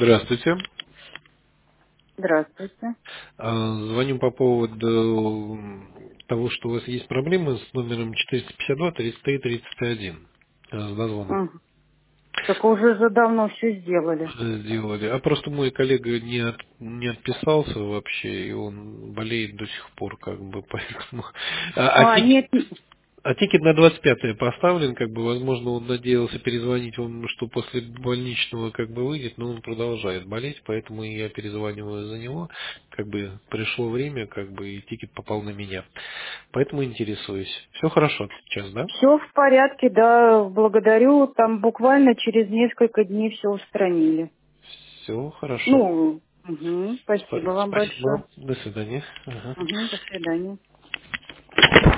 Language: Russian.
Здравствуйте. Здравствуйте. Звоню по поводу того, что у вас есть проблемы с номером 452-33-31 с дозвоном. Мгм. Так уже же давно все сделали. Сделали. А просто мой коллега не отписался вообще, и он болеет до сих пор, как бы, поэтому... А, а А, тик- нет, А тикет на 25-е поставлен, как бы, возможно, он надеялся перезвонить вам, что после больничного как бы выйдет, но он продолжает болеть, поэтому я перезваниваю за него, как бы пришло время, как бы и тикет попал на меня. Поэтому интересуюсь. Все хорошо сейчас, да? все в порядке, да, благодарю. Там буквально через несколько дней все устранили. Все хорошо. Ну, спасибо вам большое. Спасибо. До свидания. Ага. До свидания.